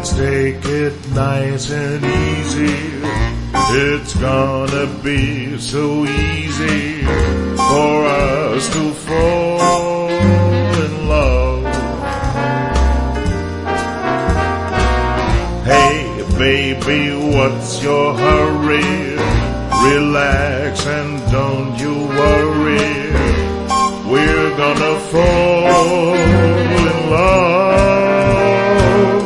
let's take it nice and easy. It's gonna be so easy for us to fall in love. Hey baby, what's your hurry? Relax and don't you worry. We're gonna fall in love.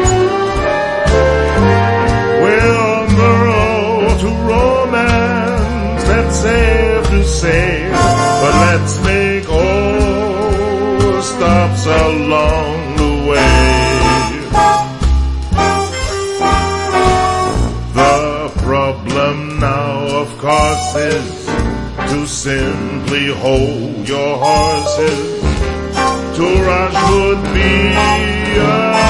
We're on the road to romance, that's safe to say, but let's make all stops along the way. The problem now, of course, is to simply hold your horses. To rush would be a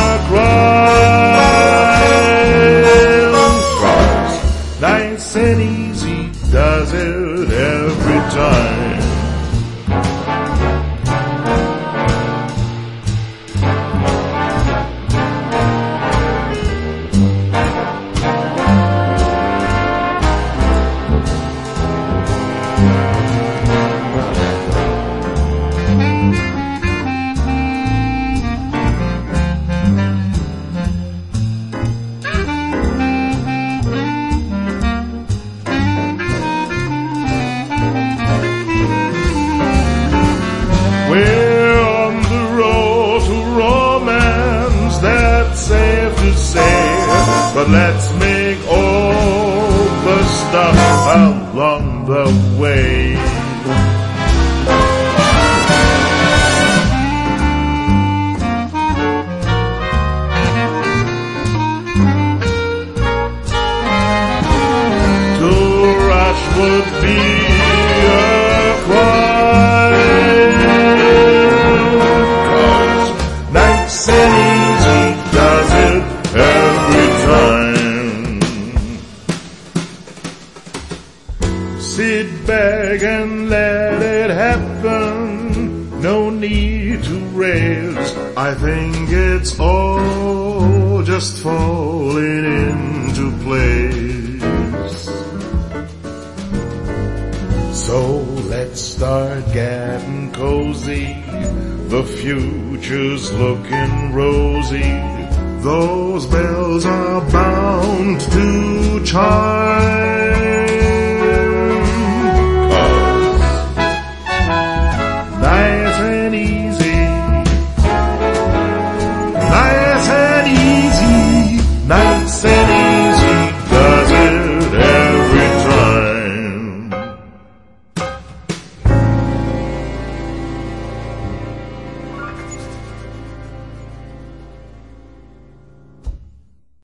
crime. 'Cause nice and easy does it every time. We're on the road to romance, that's safe to say, but let's make all the stuff along the way. To rush would be a crime. Sit back and let it happen. No need to raise. I think it's all just falling into place. So let's start getting cozy. The future's looking rosy. Those bells are bound to chime.